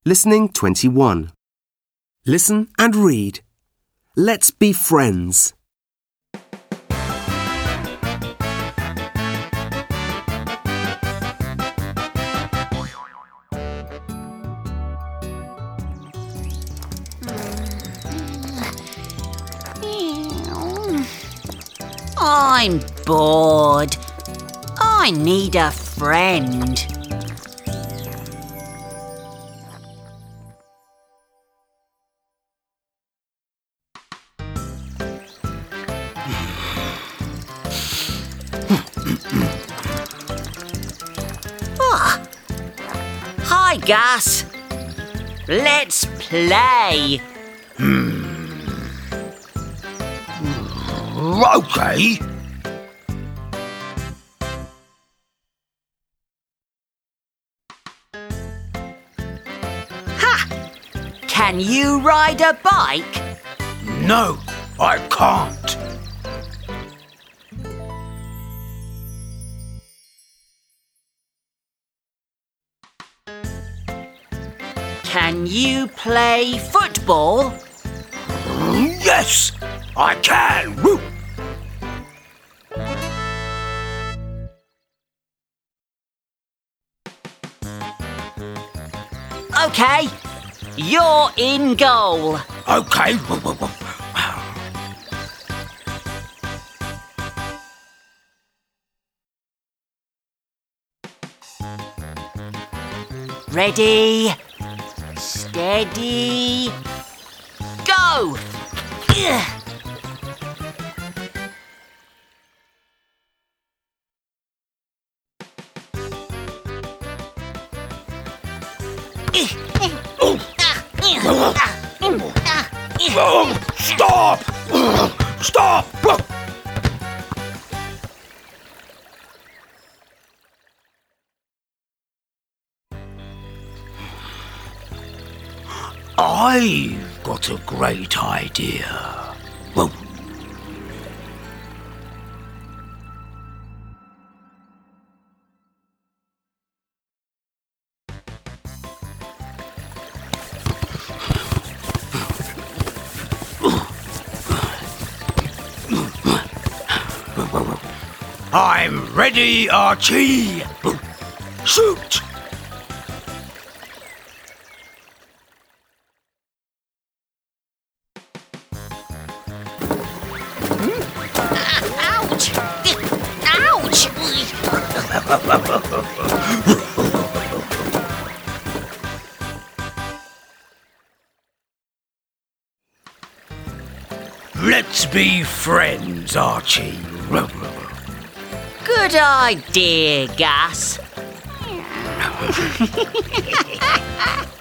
Listening 21. Listen and read. Let's be friends. I'm bored. I need a friend. Hi, Gus. Let's play. Okay. Ha! Can you ride a bike? No, I can't. Can you play football? Yes, I can. Woo. OK, you're in goal. Okay. Ready, steady, go! Stop! Stop! I've got a great idea. Whoa. I'm ready, Archie. Shoot! Ouch! Ouch! Let's be friends, Archie. Good idea, Gus.